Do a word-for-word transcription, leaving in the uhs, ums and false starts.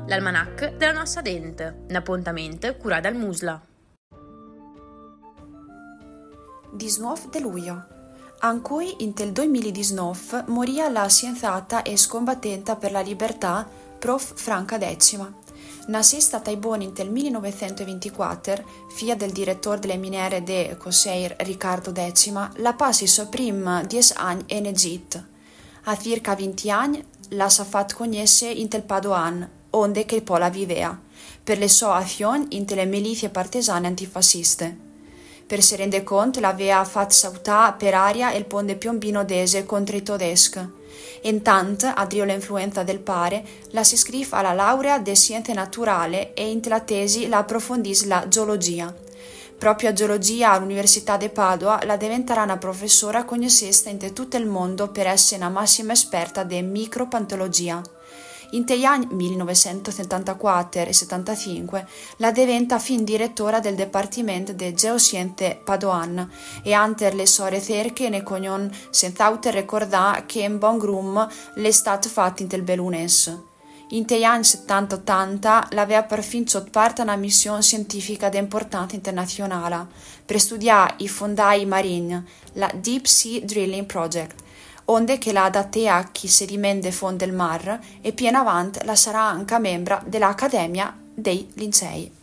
l'almanach della nostra dente, un appuntamento curato dal Musla. diciannove di luglio. In cui in il duemiladiciannove morì la scienziata e scombattenta per la libertà Prof. Franca Decima. Nascista a Taibone in il millenovecentoventiquattro, figlia del direttore delle miniere de Corsair Riccardo Decima, la passi i suoi primi dieci anni in Egitto. A circa venti anni la si è fatta conoscere in il Padoan, onde che poi la viveva, per le sue azioni in le milizie partisane antifasciste. Per si rende conto, l'aveva fatto saltare per aria il ponte piombino dese contro i tedeschi. Intanto, addio l'influenza del pare, la si iscrive alla laurea di scienze naturali e in la tesi la approfondisce la geologia. Proprio a geologia all'Università di Padova la diventerà una professora conosciuta in tutto il mondo per essere una massima esperta di micropantologia. In gli anni millenovecentosettantaquattro e settantacinque la diventa fin direttora del Dipartimento di Geoscienze Padoan e ante le sue ricerche ne cognon senz'altro ricordare che in bon grum le state fatte in il Belunes. In gli anni settanta ottanta l'aveva perfino sottoposto a una missione scientifica di importanza internazionale per studiare i fondali marini, la Deep Sea Drilling Project, onde che la adatta chi sedimenti del fondo del mare e più in avanti la sarà anche membro dell'Accademia dei Lincei.